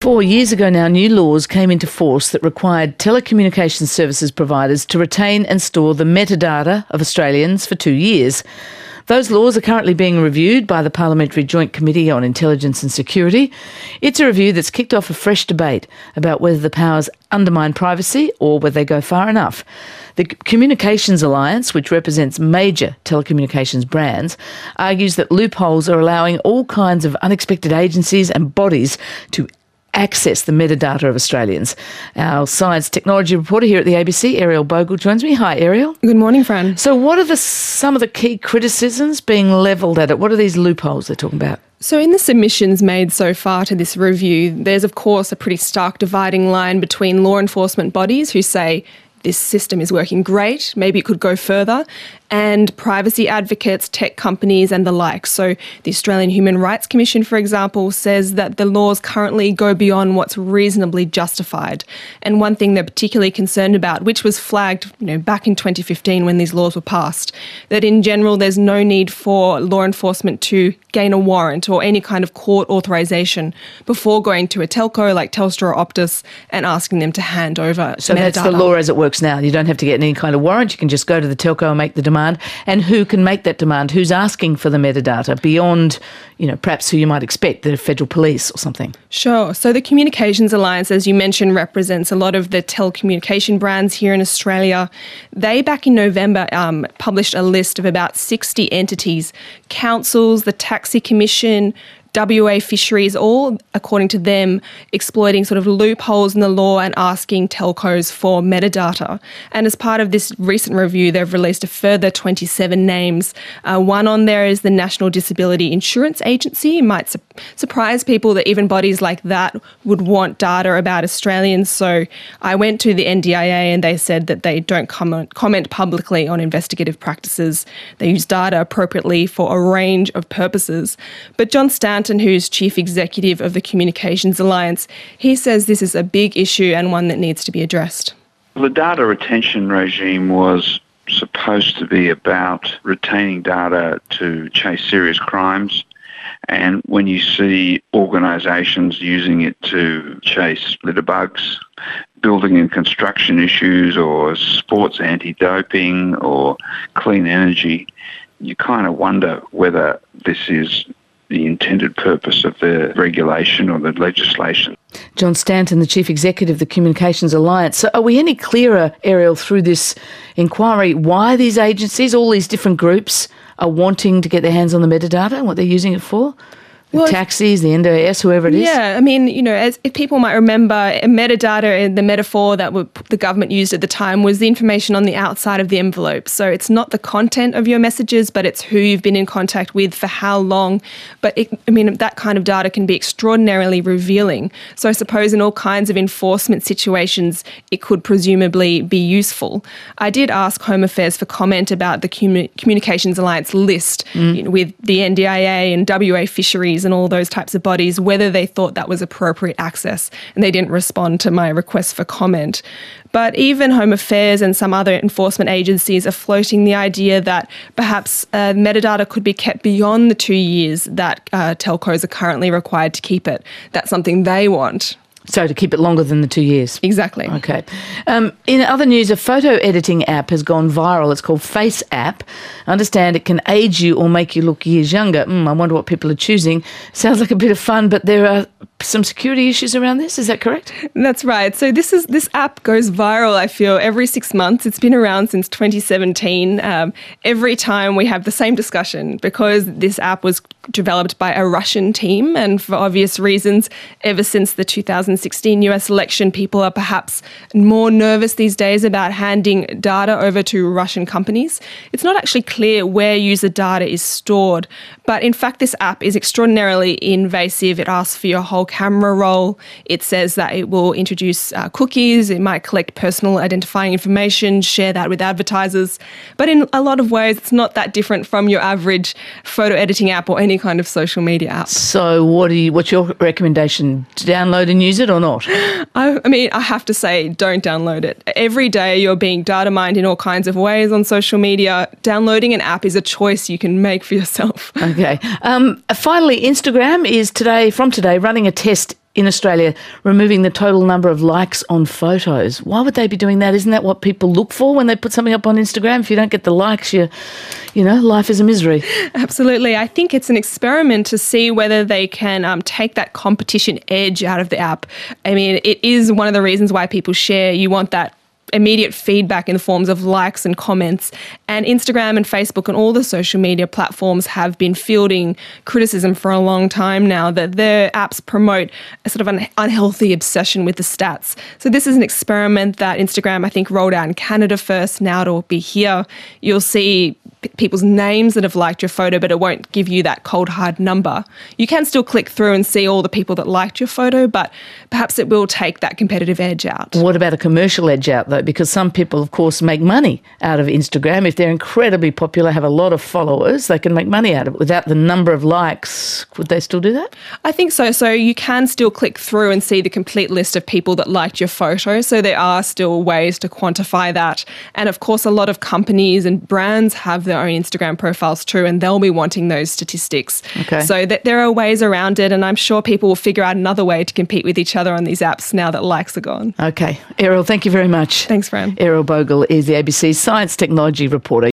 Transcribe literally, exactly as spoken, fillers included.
Four years ago now, new laws came into force that required telecommunications services providers to retain and store the metadata of Australians for two years. Those laws are currently being reviewed by the Parliamentary Joint Committee on Intelligence and Security. It's a review that's kicked off a fresh debate about whether the powers undermine privacy or whether they go far enough. The Communications Alliance, which represents major telecommunications brands, argues that loopholes are allowing all kinds of unexpected agencies and bodies to access the metadata of Australians. Our science technology reporter here at the A B C, Ariel Bogle, joins me. Hi, Ariel. Good morning, Fran. So what are the some of the key criticisms being levelled at it? What are these loopholes they're talking about? So in the submissions made so far to this review, there's of course a pretty stark dividing line between law enforcement bodies who say this system is working great, maybe it could go further, and privacy advocates, tech companies and the like. So the Australian Human Rights Commission, for example, says that the laws currently go beyond what's reasonably justified. And one thing they're particularly concerned about, which was flagged you know, back in twenty fifteen when these laws were passed, that in general there's no need for law enforcement to gain a warrant or any kind of court authorisation before going to a telco like Telstra or Optus and asking them to hand over So metadata. That's the law as it works now. You don't have to get any kind of warrant. You can just go to the telco and make the demand. And who can make that demand? Who's asking for the metadata beyond, you know, perhaps who you might expect, the federal police or something? Sure. So the Communications Alliance, as you mentioned, represents a lot of the telecommunication brands here in Australia. They, back in November, um, published a list of about sixty entities, councils, the Taxi Commission, W A Fisheries, all, according to them, exploiting sort of loopholes in the law and asking telcos for metadata. And as part of this recent review, they've released a further twenty-seven names. Uh, one on there is the National Disability Insurance Agency. It might su- surprise people that even bodies like that would want data about Australians. So I went to the N D I A and they said that they don't comment, comment publicly on investigative practices. They use data appropriately for a range of purposes. But John Stanton, who's Chief Executive of the Communications Alliance, he says this is a big issue and one that needs to be addressed. The data retention regime was supposed to be about retaining data to chase serious crimes. And when you see organisations using it to chase litterbugs, building and construction issues or sports anti-doping or clean energy, you kind of wonder whether this is the intended purpose of the regulation or the legislation. John Stanton, the Chief Executive of the Communications Alliance. So are we any clearer, Ariel, through this inquiry, why these agencies, all these different groups, are wanting to get their hands on the metadata and what they're using it for? The well, taxis, the N D I S, whoever it is? Yeah, I mean, you know, as if people might remember, metadata, the metaphor that the government used at the time was the information on the outside of the envelope. So it's not the content of your messages, but it's who you've been in contact with for how long. But, it, I mean, that kind of data can be extraordinarily revealing. So I suppose in all kinds of enforcement situations, it could presumably be useful. I did ask Home Affairs for comment about the Commun- Communications Alliance list mm. you know, with the N D I A and W A Fisheries and all those types of bodies, whether they thought that was appropriate access, and they didn't respond to my request for comment. But even Home Affairs and some other enforcement agencies are floating the idea that perhaps uh, metadata could be kept beyond the two years that uh, telcos are currently required to keep it. That's something they want. So to keep it longer than the two years? Exactly. Okay. Um, in other news, a photo editing app has gone viral. It's called Face App. I understand it can age you or make you look years younger. Mm, I wonder what people are choosing. Sounds like a bit of fun, but there are some security issues around this. Is that correct? That's right. So this is this app goes viral, I feel, every six months. It's been around since twenty seventeen. Um, every time we have the same discussion because this app was developed by a Russian team, and for obvious reasons, ever since the two thousand sixteen U S election, people are perhaps more nervous these days about handing data over to Russian companies. It's not actually clear where user data is stored, but in fact this app is extraordinarily invasive. It asks for your whole camera roll. It says that it will introduce uh, cookies. It might collect personal identifying information, share that with advertisers. But in a lot of ways, it's not that different from your average photo editing app or any kind of social media app. So what do you, what's your recommendation? To download and use it or not? I, I mean, I have to say, don't download it. Every day you're being data mined in all kinds of ways on social media. Downloading an app is a choice you can make for yourself. Okay. Um, finally, Instagram is today, from today, running a test in Australia removing the total number of likes on photos. Why would they be doing that? Isn't that what people look for when they put something up on Instagram? If you don't get the likes, you, you know, life is a misery. Absolutely. I think it's an experiment to see whether they can um, take that competition edge out of the app. I mean, it is one of the reasons why people share. You want that immediate feedback in the forms of likes and comments. And Instagram and Facebook and all the social media platforms have been fielding criticism for a long time now that their apps promote a sort of an unhealthy obsession with the stats. So this is an experiment that Instagram, I think, rolled out in Canada first. Now it'll be here. You'll see p- people's names that have liked your photo, but it won't give you that cold, hard number. You can still click through and see all the people that liked your photo, but perhaps it will take that competitive edge out. What about a commercial edge out, though? Because some people, of course, make money out of Instagram. If they're incredibly popular, have a lot of followers, they can make money out of it. Without the number of likes, would they still do that? I think so. So you can still click through and see the complete list of people that liked your photo. So there are still ways to quantify that. And of course, a lot of companies and brands have their own Instagram profiles too, and they'll be wanting those statistics. Okay. So that there are ways around it, and I'm sure people will figure out another way to compete with each other on these apps now that likes are gone. Okay. Errol, thank you very much. Thanks, Fran. Errol Bogle is the A B C Science Technology reporter.